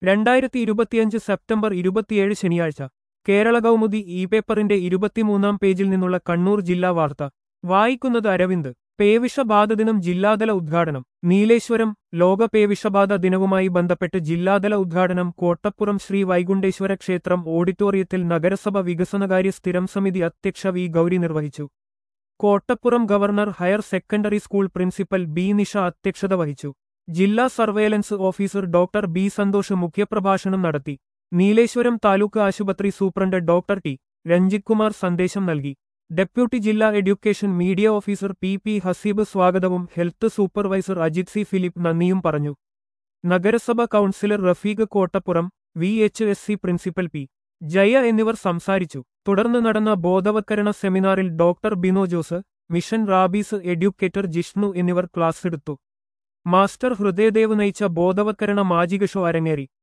2025 September 27 ശനിയാഴ്ച Kerala Kaumudi E പേപ്പറിന്റെ 23-ാം പേജിൽ നിന്നുള്ള കണ്ണൂർ ജില്ലാ വാർത്ത വായിക്കുന്നത് അരവിന്ദ്. പേവിഷബാധ ദിനം ജില്ലാതല ഉദ്ഘാടനം. നീലേശ്വരം. ലോക പേവിഷബാധ ദിനവുമായി ബന്ധപ്പെട്ട് ജില്ലാതല ഉദ്ഘാടനം കോട്ടപ്പുറം ശ്രീ വൈകുണ്ഠേശ്വര ക്ഷേത്രം ഓഡിറ്റോറിയത്തിൽ നഗരസഭ വികസനകാര്യ സ്ഥിരം സമിതി അധ്യക്ഷ വി ഗൗരി നിർവഹിച്ചു. Kottappuram government higher secondary school principal B Nisha അധ്യക്ഷത വഹിച്ചു. ജില്ലാ surveillance officer doctor B Santhosh മുഖ്യപ്രഭാഷണം നടത്തി. നീലേശ്വരം താലൂക്ക് ആശുപത്രി superintendent doctor T Ranjith Kumar സന്ദേശം നൽകി. ഡെപ്യൂട്ടി ജില്ലാ education media officer P P Haseeb സ്വാഗതവും health supervisor Ajith C Philip നന്ദിയും പറഞ്ഞു. നഗരസഭ councillor Rafeeq Kottappuram, V H S C principal P Jaya എന്നിവർ സംസാരിച്ചു. തുടർന്ന് നടന്ന ബോധവത്കരണ സെമിനാറിൽ doctor Bino Jose, mission rabies educator Jishnu എന്നിവർ ക്ലാസ്സെടുത്തു. മാസ്റ്റർ ഹൃദയദേവ് നയിച്ച ബോധവത്കരണ മാജിക ഷോ അരങ്ങേറി.